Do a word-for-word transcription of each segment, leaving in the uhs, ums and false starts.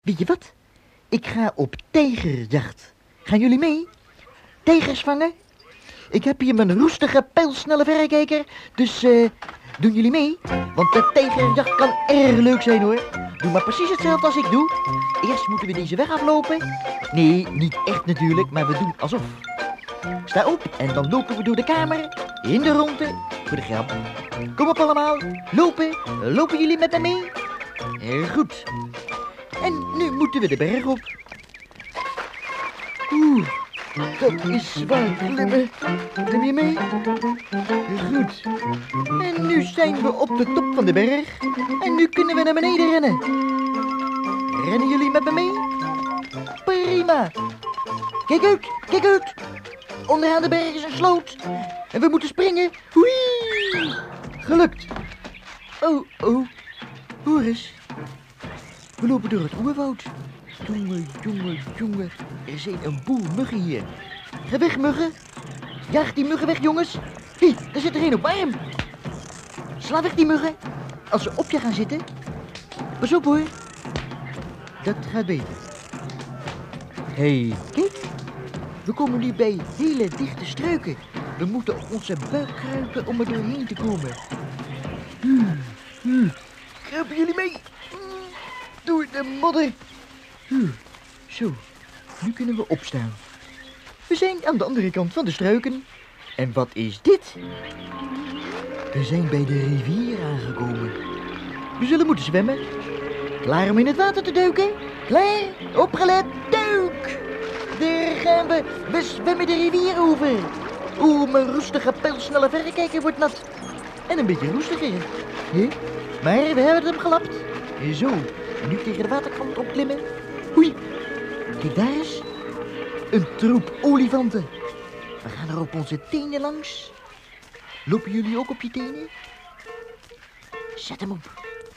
Weet je wat? Ik ga op tijgerjacht. Gaan jullie mee? Tijgers vangen? Ik heb hier mijn roestige, pijlsnelle verrekijker. Dus eh, doen jullie mee? Want de tijgerjacht kan erg leuk zijn hoor. Doe maar precies hetzelfde als ik doe. Eerst moeten we deze weg aflopen. Nee, niet echt natuurlijk, maar we doen alsof. Sta op en dan lopen we door de kamer. In de ronde. Voor de grap. Kom op allemaal. Lopen. Lopen jullie met me mee? Heel goed. En nu moeten we de berg op. Oeh, dat is zwaar klimmen. Klim je mee? Goed. En nu zijn we op de top van de berg. En nu kunnen we naar beneden rennen. Rennen jullie met me mee? Prima. Kijk uit, kijk uit. Onderaan de berg is een sloot. En we moeten springen. Whee! Gelukt. Oh, oh. Hoor eens. We lopen door het oerwoud. Jongen, jongen, jongen. Er zijn een boel muggen hier. Ga weg, muggen. Jaag die muggen weg, jongens. Hé, daar zit er een op mijn arm. Sla weg die muggen. Als ze op je gaan zitten. Pas op, hoor. Dat gaat beter. Hé, hey, kijk. We komen nu bij hele dichte struiken. We moeten op onze buik kruipen om er doorheen te komen. Hmm, hmm. Kruipen jullie mee? Door de modder. Hmm. Zo, nu kunnen we opstaan. We zijn aan de andere kant van de struiken. En wat is dit? We zijn bij de rivier aangekomen. We zullen moeten zwemmen. Klaar om in het water te duiken? Klaar? Opgelet, duik! Daar gaan we. We zwemmen de rivier over. Oeh, mijn roestige, pijlsnelle verrekijker wordt nat. En een beetje roestiger. Hè? Maar we hebben hem gelapt. Zo, nu tegen de waterkant opklimmen. Oei, kijk daar eens. Een troep olifanten. We gaan er op onze tenen langs. Lopen jullie ook op je tenen? Zet hem op.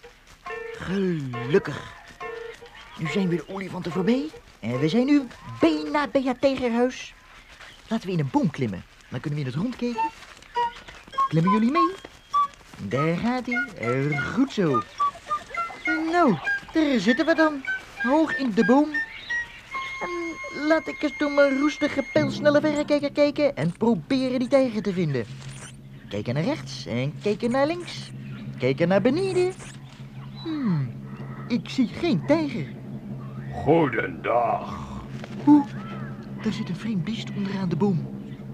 Gelukkig. Nu zijn we de olifanten voorbij. En we zijn nu bijna bij het tijgerhuis. Laten we in een boom klimmen. Dan kunnen we in het rond kijken. Klimmen jullie mee? Daar gaat hij. Goed zo. Nou, daar zitten we dan. Hoog in de boom. En laat ik eens door mijn roestige, pijlsnelle verrekijker kijken en proberen die tijger te vinden. Kijken naar rechts en kijken naar links. Kijken naar beneden. Hmm, ik zie geen tijger. Goedendag. Hoe? Daar zit een vreemd beest onderaan de boom.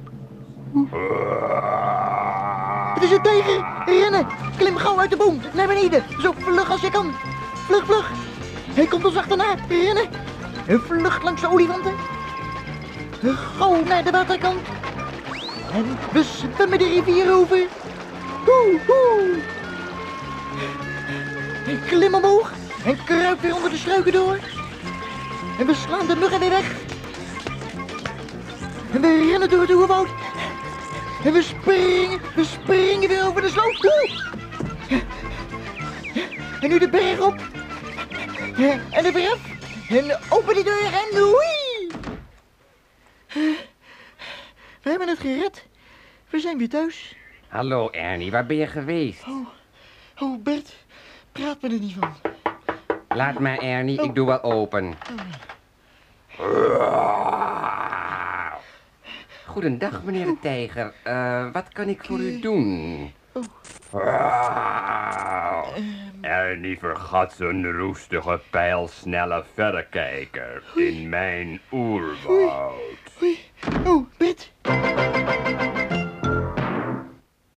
Het is een tijger! Rennen! Klim gauw uit de boom! Naar beneden! Zo vlug als je kan! Vlug, vlug! Hij komt ons achterna! Rennen! Een vlucht langs de olifanten! Gauw naar de waterkant! En we zwemmen de rivier over! Woe, woe! Klim omhoog! En kruip weer onder de struiken door! En we slaan de muggen weer weg! En we rennen door het oerwoud! En we springen, we springen weer over de sloot. Oeh. En nu de berg op. En er weer af. En open die deur en oei. We hebben het gered. We zijn weer thuis. Hallo Ernie, waar ben je geweest? Oh, oh Bert, praat me er niet van. Laat maar Ernie, oh. Ik doe wel open. Oh. Goedendag, meneer de tijger. Uh, wat kan ik voor u doen? Oh. Wow. Ernie vergat zijn roestige, pijlsnelle verrekijker in mijn oerwoud.